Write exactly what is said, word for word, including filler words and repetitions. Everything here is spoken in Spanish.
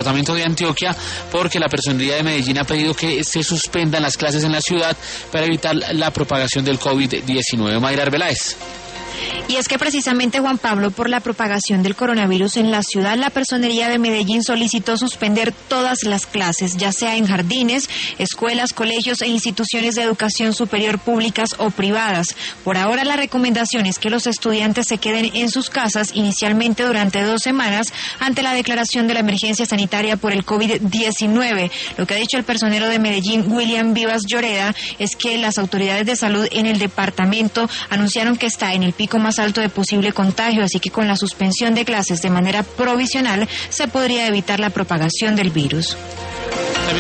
departamento de Antioquia, porque la Personería de Medellín ha pedido que se suspendan las clases en la ciudad para evitar la propagación del COVID diecinueve. Mayra Arbeláez. Y es que precisamente, Juan Pablo, por la propagación del coronavirus en la ciudad, la Personería de Medellín solicitó suspender todas las clases, ya sea en jardines, escuelas, colegios e instituciones de educación superior públicas o privadas. Por ahora, la recomendación es que los estudiantes se queden en sus casas inicialmente durante dos semanas ante la declaración de la emergencia sanitaria por el COVID diecinueve. Lo que ha dicho el personero de Medellín, William Vivas Lloreda, es que las autoridades de salud en el departamento anunciaron que está en el pico más alto de posible contagio, así que con la suspensión de clases de manera provisional se podría evitar la propagación del virus.